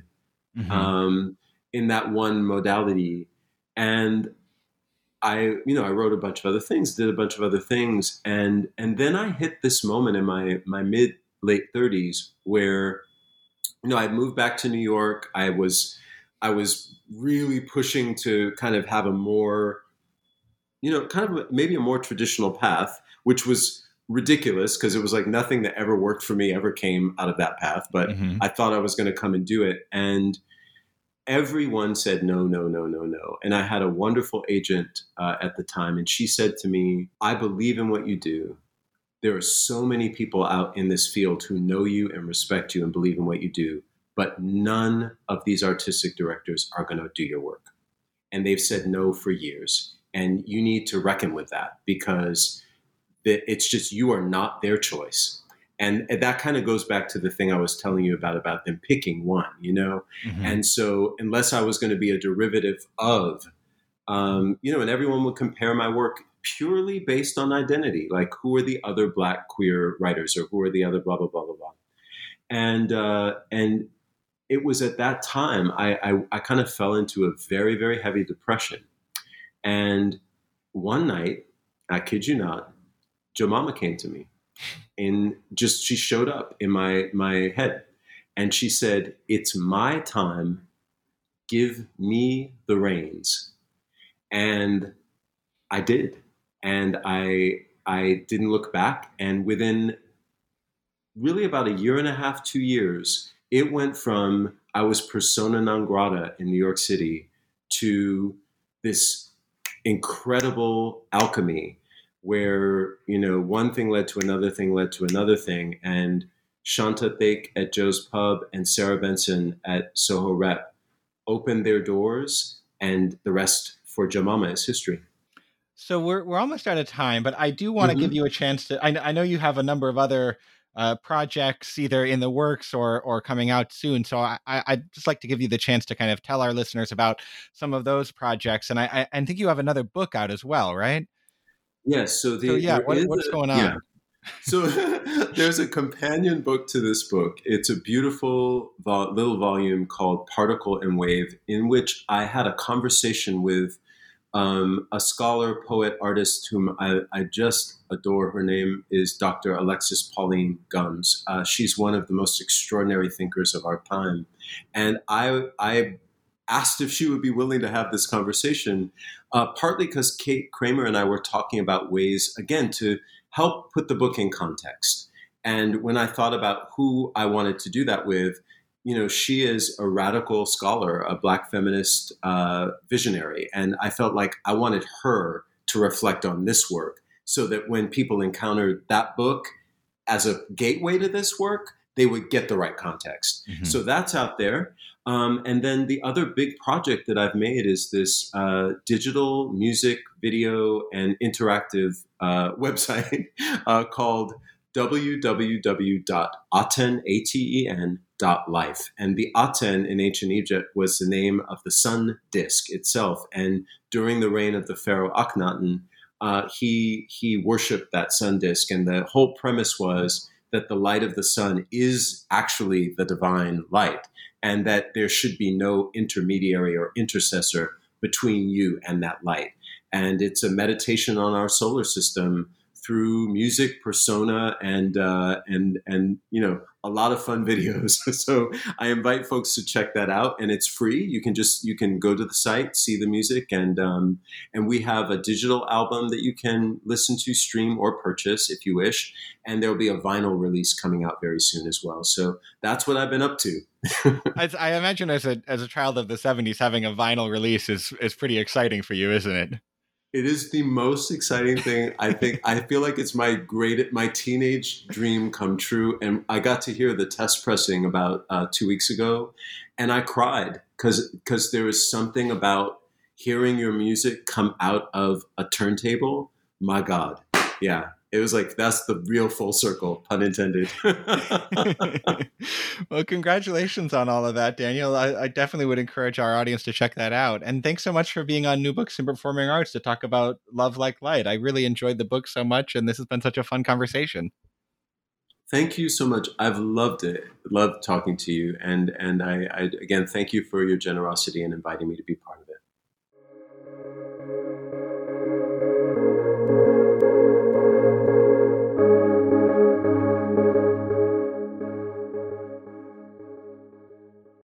in that one modality. And I wrote a bunch of other things, did a bunch of other things. And then I hit this moment in my mid-late 30s where, I moved back to New York. I was really pushing to kind of have a more, maybe a more traditional path, which was ridiculous because it was like nothing that ever worked for me ever came out of that path. But I thought I was going to come and do it. And everyone said, no. And I had a wonderful agent at the time. And she said to me, I believe in what you do. There are so many people out in this field who know you and respect you and believe in what you do. But none of these artistic directors are going to do your work. And they've said no for years. And you need to reckon with that because it's just, you are not their choice. And that kind of goes back to the thing I was telling you about them picking one, And so unless I was going to be a derivative of And everyone would compare my work purely based on identity, like who are the other Black queer writers, or who are the other blah blah blah blah blah. And it was at that time I kind of fell into a very, very heavy depression. And one night, I kid you not, Jemima came to me, and she showed up in my head, and she said, "It's my time. Give me the reins." And I did, and I didn't look back. And within really about a year and a half, 2 years, it went from I was persona non grata in New York City to this incredible alchemy where, one thing led to another thing led to another thing. And Shanta Thake at Joe's Pub and Sarah Benson at Soho Rep opened their doors, and the rest for Jemima is history. So we're almost out of time, but I do want to give you a chance to, I know you have a number of other projects either in the works or coming out soon. So I'd just like to give you the chance to kind of tell our listeners about some of those projects. And I think you have another book out as well, right? Yes. What's going on? Yeah. So there's a companion book to this book. It's a beautiful little volume called Particle and Wave, in which I had a conversation with a scholar, poet, artist whom I just adore. Her name is Dr. Alexis Pauline Gumbs. She's one of the most extraordinary thinkers of our time. And I asked if she would be willing to have this conversation, partly because Kate Kramer and I were talking about ways, again, to help put the book in context. And when I thought about who I wanted to do that with, she is a radical scholar, a Black feminist visionary. And I felt like I wanted her to reflect on this work so that when people encountered that book as a gateway to this work, they would get the right context. Mm-hmm. So that's out there. And then the other big project that I've made is this digital music, video, and interactive website called www.aten.life. And the Aten in ancient Egypt was the name of the sun disk itself. And during the reign of the pharaoh Akhenaten, he worshipped that sun disk. And the whole premise was that the light of the sun is actually the divine light, and that there should be no intermediary or intercessor between you and that light. And it's a meditation on our solar system through music, persona, and a lot of fun videos. So I invite folks to check that out, and it's free. You can go to the site, see the music, and we have a digital album that you can listen to, stream, or purchase if you wish. And there'll be a vinyl release coming out very soon as well. So that's what I've been up to. I imagine as a child of the 70s, having a vinyl release is pretty exciting for you, isn't it? It is the most exciting thing. I feel like it's my teenage dream come true. And I got to hear the test pressing about 2 weeks ago, and I cried because there was something about hearing your music come out of a turntable. My God. Yeah. It was like, that's the real full circle, pun intended. Well, congratulations on all of that, Daniel. I definitely would encourage our audience to check that out. And thanks so much for being on New Books in Performing Arts to talk about Love Like Light. I really enjoyed the book so much, and this has been such a fun conversation. Thank you so much. I've loved it. Loved talking to you. And I again, thank you for your generosity in inviting me to be part of it.